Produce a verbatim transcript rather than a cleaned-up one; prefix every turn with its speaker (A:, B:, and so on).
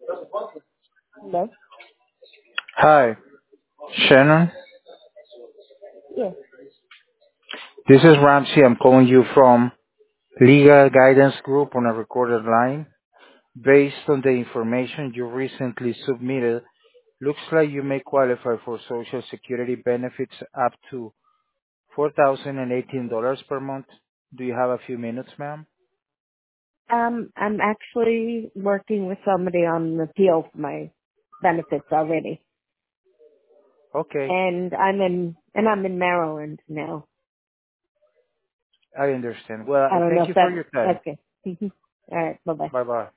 A: Hello?
B: Hi, Shannon.
A: Yes.
B: This is Ramsey. I'm calling you from Legal Guidance Group on a recorded line. Based on the information you recently submitted, looks like you may qualify for Social Security benefits up to four thousand eighteen dollars per month. Do you have a few minutes, ma'am?
A: Um, I'm actually working with somebody on an appeal for my benefits already.
B: Okay,
A: And I'm in, and I'm in Maryland now.
B: I understand. Well,
A: I
B: I
A: don't know
B: thank
A: if
B: you for
A: that's,
B: your time.
A: okay. All right. Bye bye.
B: Bye-bye.